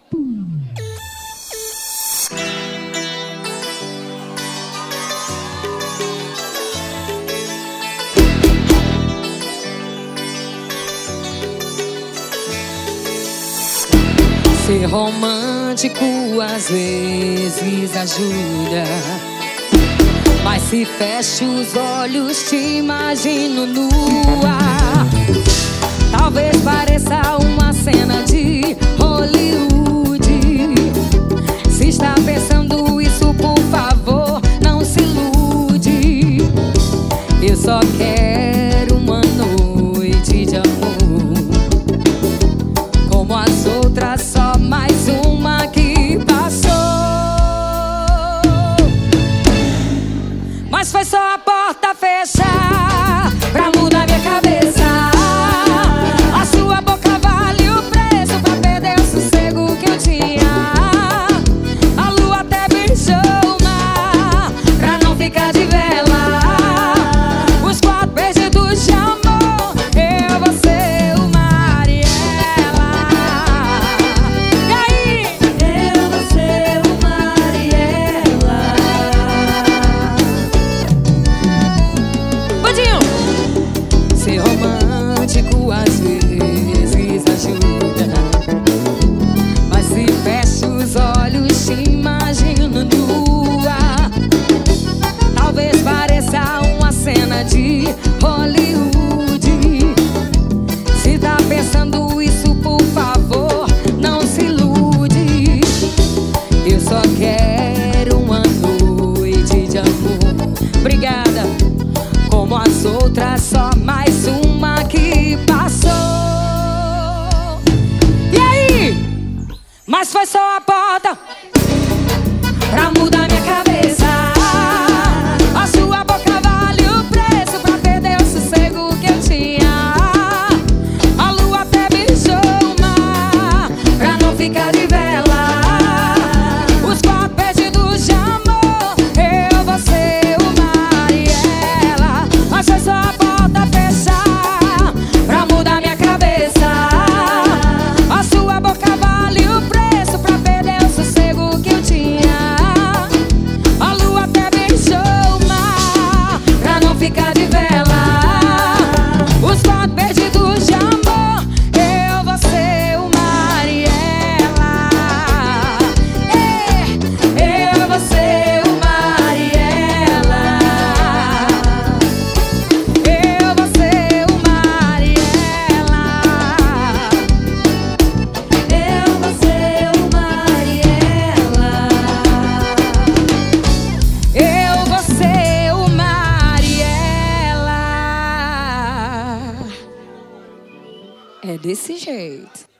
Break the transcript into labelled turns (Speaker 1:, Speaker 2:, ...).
Speaker 1: Ser romântico às vezes ajuda, mas se fecho os olhos te imagino nua. Talvez pareça uma cena de Hollywood. Se está pensando isso, por favor, não se ilude. Eu só quero uma noite de amor, como as outras, só mais uma que passou. Mas foi só a porta fechar pra mudar minha cabeça. A sua boca vale o preço pra perder o sossego que eu tinha. A lua até beijou o mar pra não ficar de vela. Os 4 perdidos de amor, eu, você, o mar e ela. E aí? Eu, você, o mar e ela. Bandinho! Ser romântico às vezes ajuda, mas se fecho os olhos te imagino nua. Talvez pareça uma cena de Hollywood. Se tá pensando isso, por favor, não se ilude. Eu só quero uma noite de amor. Obrigada. Como as outras, só mais uma que passou. E aí? Mas foi só a porta pra mudar minha cabeça. A sua boca vale o preço pra perder o sossego que eu tinha. A lua até beijou o mar pra não ficar de vela. Os 4 perdidos de amor, eu, você, o mar e ela. Mas foi só a porta fechar pra mudar minha cabeça. A sua boca vale o preço pra perder o sossego que eu tinha. A lua até beijou o mar pra não ficar de vela. Os 4 perdidos de amor, eu, você, o mar e ela. Eu, você, o mar e ela. Eu, você, o mar e ela. Eu, você, o mar e ela. Eu, você, o mar e ela. É desse jeito.